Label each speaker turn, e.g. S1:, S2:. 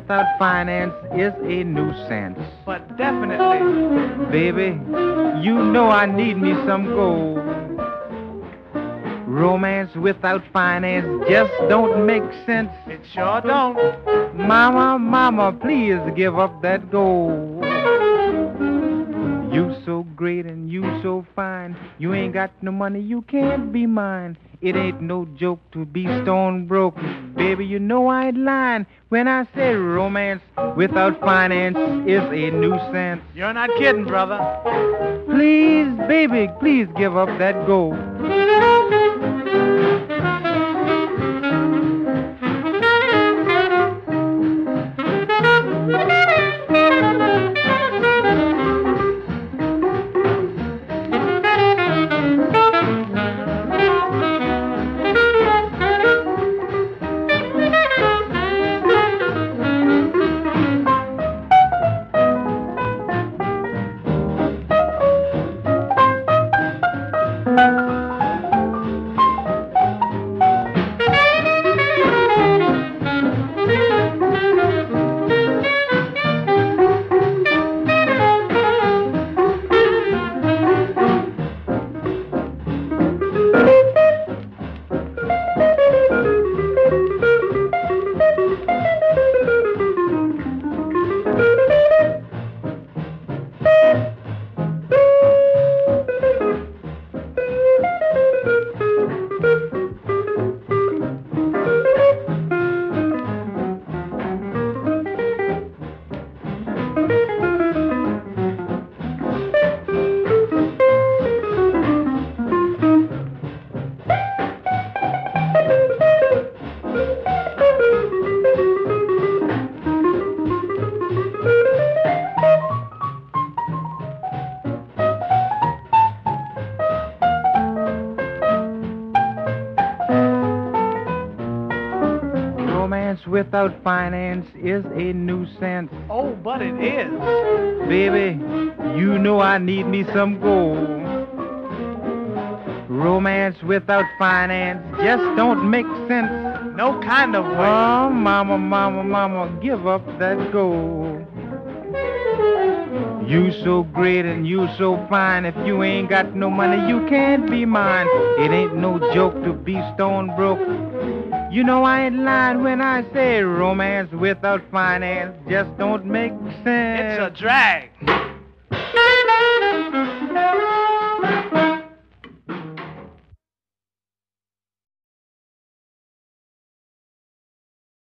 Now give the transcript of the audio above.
S1: without finance is a nuisance.
S2: But definitely.
S1: Baby, you know I need me some gold. Romance without finance just don't make sense.
S2: It sure don't.
S1: Mama, please give up that gold. You so great and you so fine. You ain't got no money, you can't be mine. It ain't no joke to be stone broke. Baby, you know I ain't lying when I say romance without finance is a nuisance.
S2: You're not kidding, brother.
S1: Please, baby, please give up that gold. Without finance is a nuisance.
S2: Oh, but it is.
S1: Baby, you know I need me some gold. Romance without finance just don't make sense.
S2: No kind of way.
S1: Oh, mama, give up that gold. You so great and you so fine. If you ain't got no money, you can't be mine. It ain't no joke to be stone broke. You know I ain't lying when I say romance without finance just don't make sense.
S2: It's a drag.